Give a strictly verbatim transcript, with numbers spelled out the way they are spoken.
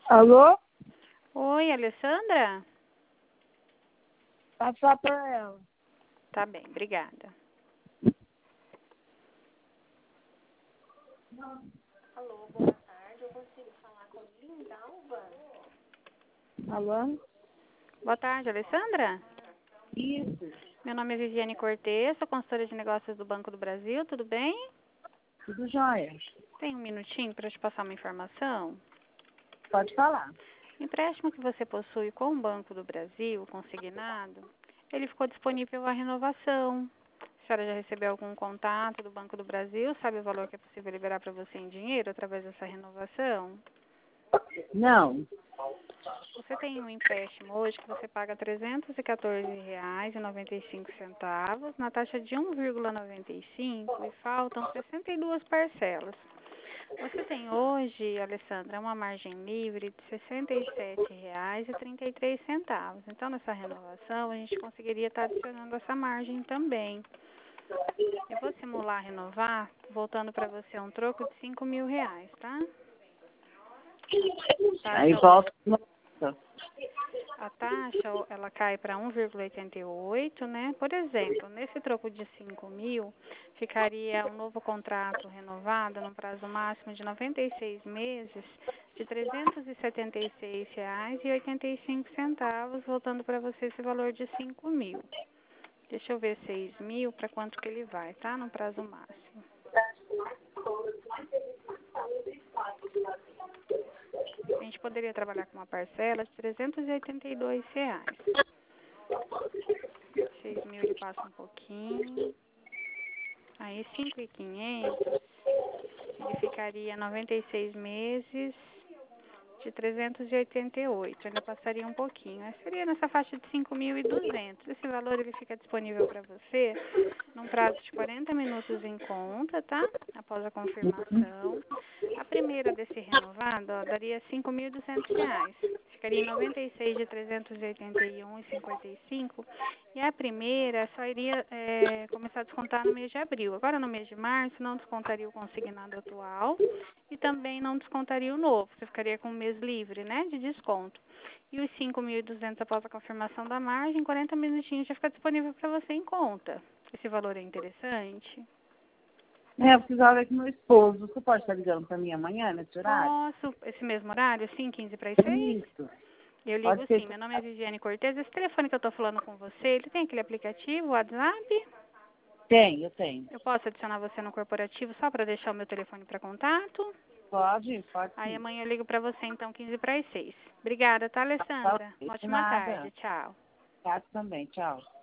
Alô? Oi, Alessandra? Passar para ela. Tá bem, obrigada. Alô, boa tarde. Eu consigo falar com Lindalva? Alô? Boa tarde, Alessandra? Isso. Meu nome é Viviane Cortez, sou consultora de negócios do Banco do Brasil, tudo bem? Tudo jóia. Tem um minutinho para te passar uma informação? Pode falar. O empréstimo que você possui com o Banco do Brasil, consignado, ele ficou disponível à renovação. A senhora já recebeu algum contato do Banco do Brasil? Sabe o valor que é possível liberar para você em dinheiro através dessa renovação? Não. Você tem um empréstimo hoje que você paga trezentos e quatorze reais e noventa e cinco centavos na taxa de um vírgula noventa e cinco e faltam sessenta e duas parcelas. Você tem hoje, Alessandra, uma margem livre de sessenta e sete reais e trinta e três centavos. Então, nessa renovação, a gente conseguiria estar adicionando essa margem também. Eu vou simular renovar, voltando para você um troco de cinco mil reais, tá? Aí Taxa volta. A taxa, ela cai para um vírgula oitenta e oito, né? Por exemplo, nesse troco de cinco mil, ficaria um novo contrato renovado num prazo máximo de noventa e seis meses, de trezentos e setenta e seis reais e oitenta e cinco centavos, voltando para você esse valor de cinco mil. Deixa eu ver seis mil, para quanto que ele vai, tá? No prazo máximo. A gente poderia trabalhar com uma parcela de trezentos e oitenta e dois reais. seis mil ele passa um pouquinho. Aí cinco mil e quinhentos ele ficaria noventa e seis meses de trezentos e oitenta e oito. Ainda passaria um pouquinho. Aí seria nessa faixa de cinco mil e duzentos. Esse valor ele fica disponível para você num prazo de quarenta minutos em conta, tá? Após a confirmação. A primeira desse renovado, ó, daria cinco mil e duzentos reais. Ficaria em noventa e seis de trezentos e oitenta e um e cinquenta e cinco. E a primeira só iria é, começar a descontar no mês de abril. Agora, no mês de março, não descontaria o consignado atual e também não descontaria o novo. Você ficaria com um mês livre, né, de desconto. E os cinco mil e duzentos após a confirmação da margem, quarenta minutinhos já fica disponível para você em conta. Esse valor é interessante? É, eu precisava ver com meu esposo. Você pode estar ligando para mim amanhã, nesse horário? Posso, esse mesmo horário, sim, quinze para as seis? Isso. Eu ligo Pode ser. sim. Meu nome é Viviane Cortez. Esse telefone que eu estou falando com você, ele tem aquele aplicativo, WhatsApp? Tem, eu tenho. Eu posso adicionar você no corporativo só para deixar o meu telefone para contato? Pode, pode Aí sim. amanhã eu ligo para você, então, quinze para as seis. Obrigada, tá, Tá, Alessandra? ok. De Ótima nada. tarde. Tchau. Tá também. Tchau.